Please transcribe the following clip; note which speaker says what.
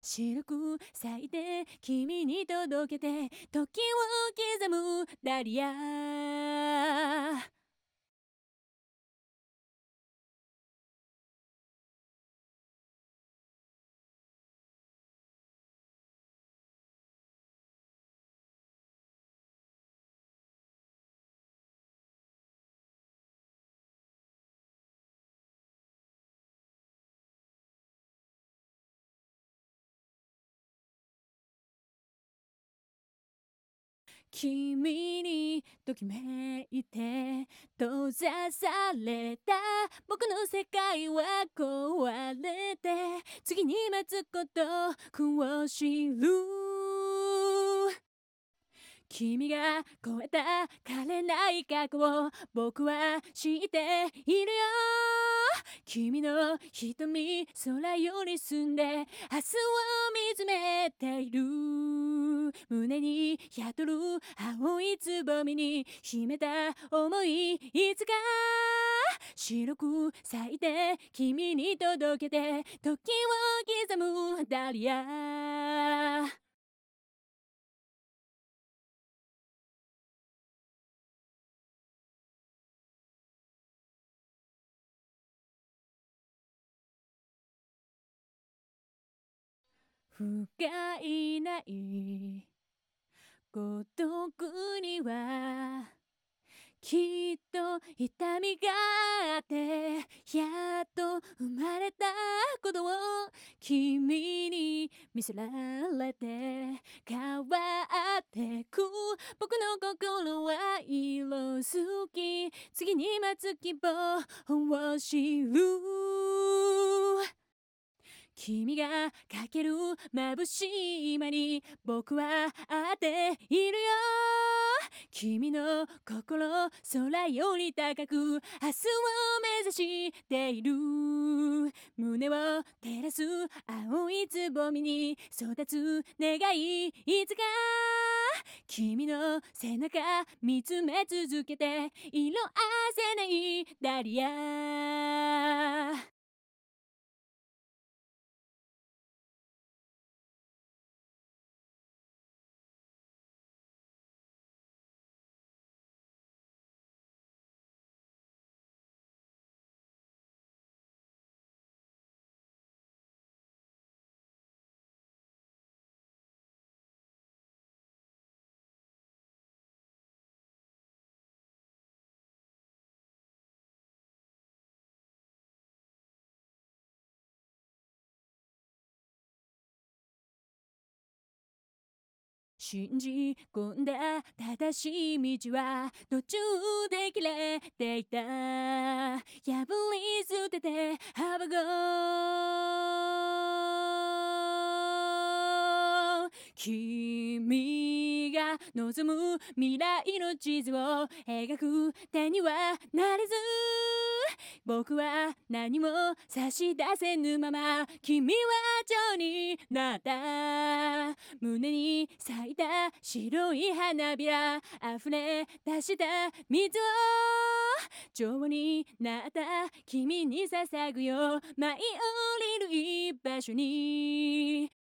Speaker 1: 白く咲いて君に届けて時を刻むダリア。君にときめいて閉ざされた僕の世界は壊れて次に待つことを知る。君が越えた枯れない過去を僕は知っているよ。君の瞳空より澄んで明日を見つめている。胸に宿る青いつぼみに秘めた想い、いつか白く咲いて君に届けて時を刻むダリア。不甲斐ない孤独にはきっと痛みがあってやっと生まれたことを君に見せられて変わってく僕の心は色づき次に待つ希望を知る。君がかける眩しい今に僕は会っているよ。君の心空より高く明日を目指している。胸を照らす青いつぼみに育つ願い、いつか君の背中見つめ続けて色あせないダリア。信じ込んだ正しい道は途中で切れていた。破り捨てて幅が君が望む未来の地図を描く手にはなれず僕は何も差し出せぬまま君は蝶になった。胸に咲いた白い花びら溢れ出した水を蝶になった君に捧ぐよ。舞い降りる居場所に